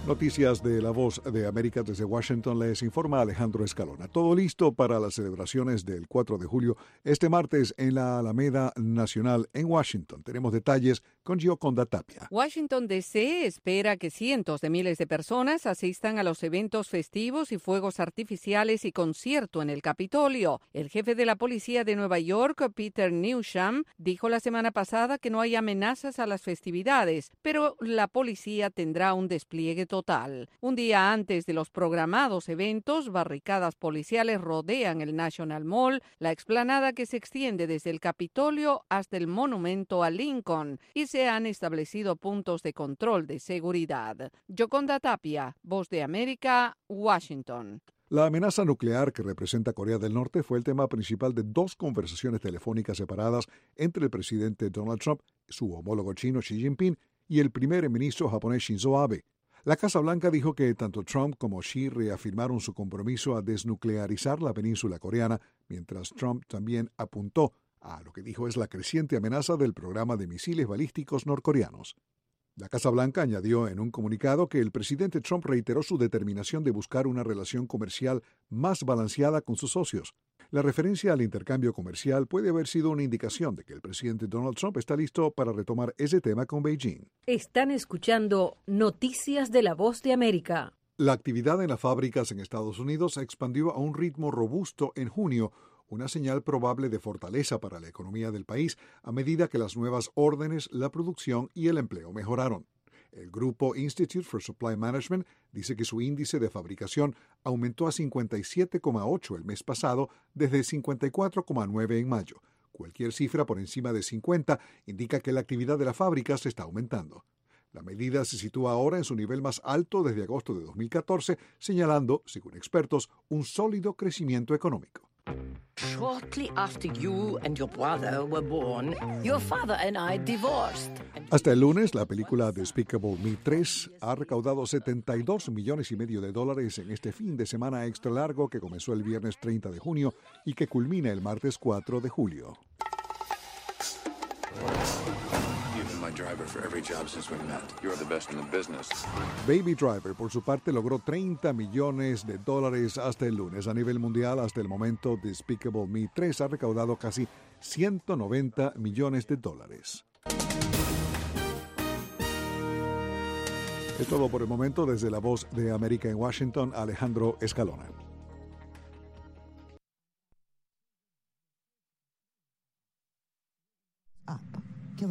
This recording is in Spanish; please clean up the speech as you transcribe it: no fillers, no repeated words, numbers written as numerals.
Noticias de La Voz de América desde Washington, les informa Alejandro Escalona. Todo listo para las celebraciones del 4 de julio este martes en la Alameda Nacional en Washington. Tenemos detalles con Gioconda Tapia. Washington, D.C. espera que cientos de miles de personas asistan a los eventos festivos y fuegos artificiales y concierto en el Capitolio. El jefe de la policía de Nueva York, Peter Newsham, dijo la semana pasada que no hay amenazas a las festividades, pero la policía tendrá un despliegue total. Un día antes de los programados eventos, barricadas policiales rodean el National Mall, la explanada que se extiende desde el Capitolio hasta el monumento a Lincoln, y se han establecido puntos de control de seguridad. Gioconda Tapia, Voz de América, Washington. La amenaza nuclear que representa Corea del Norte fue el tema principal de dos conversaciones telefónicas separadas entre el presidente Donald Trump, su homólogo chino Xi Jinping y el primer ministro japonés Shinzo Abe. La Casa Blanca dijo que tanto Trump como Xi reafirmaron su compromiso a desnuclearizar la península coreana, mientras Trump también apuntó a lo que dijo es la creciente amenaza del programa de misiles balísticos norcoreanos. La Casa Blanca añadió en un comunicado que el presidente Trump reiteró su determinación de buscar una relación comercial más balanceada con sus socios. La referencia al intercambio comercial puede haber sido una indicación de que el presidente Donald Trump está listo para retomar ese tema con Beijing. Están escuchando Noticias de La Voz de América. La actividad en las fábricas en Estados Unidos se expandió a un ritmo robusto en junio, una señal probable de fortaleza para la economía del país a medida que las nuevas órdenes, la producción y el empleo mejoraron. El grupo Institute for Supply Management dice que su índice de fabricación aumentó a 57,8 el mes pasado desde 54,9 en mayo. Cualquier cifra por encima de 50 indica que la actividad de las fábricas está aumentando. La medida se sitúa ahora en su nivel más alto desde agosto de 2014, señalando, según expertos, un sólido crecimiento económico. Shortly after you and your brother were born, your father and I divorced. Hasta el lunes, la película Despicable Me 3 ha recaudado $72,5 millones en este fin de semana extra largo que comenzó el viernes 30 de junio y que culmina el martes 4 de julio. Baby Driver, por su parte, logró $30 millones hasta el lunes. A nivel mundial, hasta el momento, Despicable Me 3 ha recaudado casi $190 millones. Es todo por el momento. Desde La Voz de América en Washington, Alejandro Escalona.